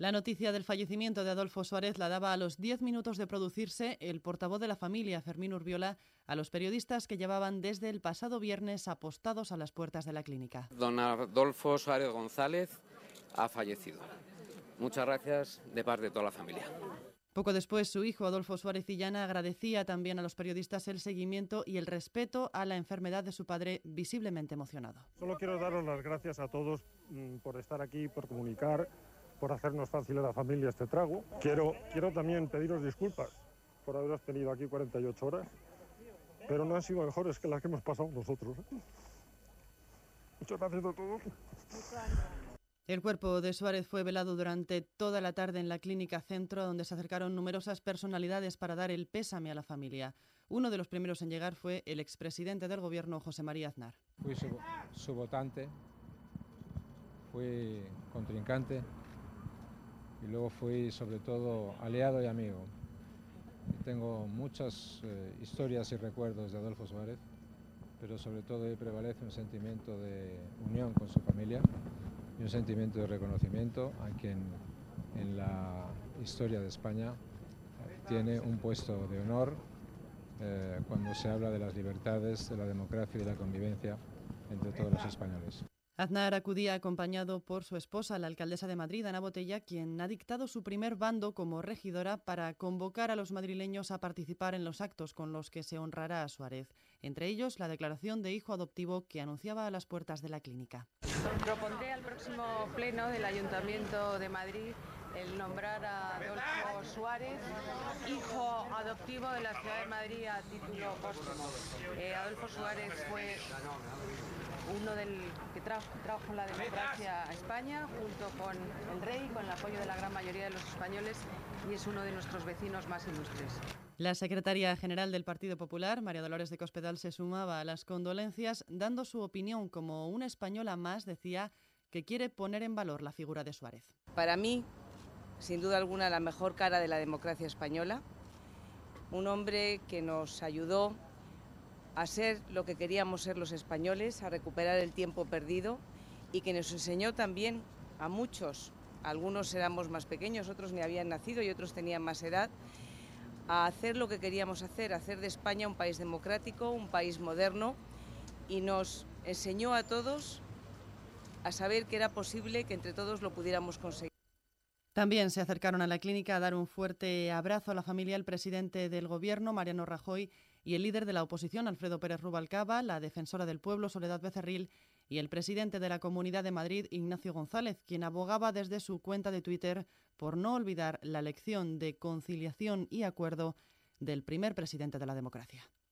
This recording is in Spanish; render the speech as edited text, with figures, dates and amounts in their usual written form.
La noticia del fallecimiento de Adolfo Suárez la daba a los 10 minutos de producirse el portavoz de la familia, Fermín Urbiola, a los periodistas que llevaban desde el pasado viernes apostados a las puertas de la clínica. Don Adolfo Suárez González ha fallecido. Muchas gracias de parte de toda la familia. Poco después, su hijo, Adolfo Suárez Illana, agradecía también a los periodistas el seguimiento y el respeto a la enfermedad de su padre, visiblemente emocionado. Solo quiero daros las gracias a todos por estar aquí, por comunicar, por hacernos fácil a la familia este trago. Quiero también pediros disculpas por haberos tenido aquí 48 horas, pero no han sido mejores que las que hemos pasado nosotros. Muchas gracias a todos. El cuerpo de Suárez fue velado durante toda la tarde en la Clínica Centro, donde se acercaron numerosas personalidades para dar el pésame a la familia. Uno de los primeros en llegar fue el expresidente del Gobierno, José María Aznar. Fui su votante, fui contrincante y luego fui sobre todo aliado y amigo. Y tengo muchas historias y recuerdos de Adolfo Suárez, pero sobre todo ahí prevalece un sentimiento de unión con su familia y un sentimiento de reconocimiento a quien en la historia de España tiene un puesto de honor cuando se habla de las libertades, de la democracia y de la convivencia entre todos los españoles. Aznar acudía acompañado por su esposa, la alcaldesa de Madrid, Ana Botella, quien ha dictado su primer bando como regidora para convocar a los madrileños a participar en los actos con los que se honrará a Suárez. Entre ellos, la declaración de hijo adoptivo que anunciaba a las puertas de la clínica. Propondré al próximo pleno del Ayuntamiento de Madrid el nombrar a Adolfo Suárez hijo adoptivo de la ciudad de Madrid a título póstumo. Adolfo Suárez fue uno del que trajo la democracia a España junto con el rey, con el apoyo de la gran mayoría de los españoles, y es uno de nuestros vecinos más ilustres. La secretaria general del Partido Popular, María Dolores de Cospedal, se sumaba a las condolencias, dando su opinión como una española más, decía, que quiere poner en valor la figura de Suárez. Para mí, sin duda alguna, la mejor cara de la democracia española, un hombre que nos ayudó a ser lo que queríamos ser los españoles, a recuperar el tiempo perdido y que nos enseñó también a muchos, algunos éramos más pequeños, otros ni habían nacido y otros tenían más edad, a hacer lo que queríamos hacer de España un país democrático, un país moderno, y nos enseñó a todos a saber que era posible que entre todos lo pudiéramos conseguir. También se acercaron a la clínica a dar un fuerte abrazo a la familia el presidente del Gobierno, Mariano Rajoy, y el líder de la oposición, Alfredo Pérez Rubalcaba, la defensora del pueblo, Soledad Becerril, y el presidente de la Comunidad de Madrid, Ignacio González, quien abogaba desde su cuenta de Twitter por no olvidar la lección de conciliación y acuerdo del primer presidente de la democracia.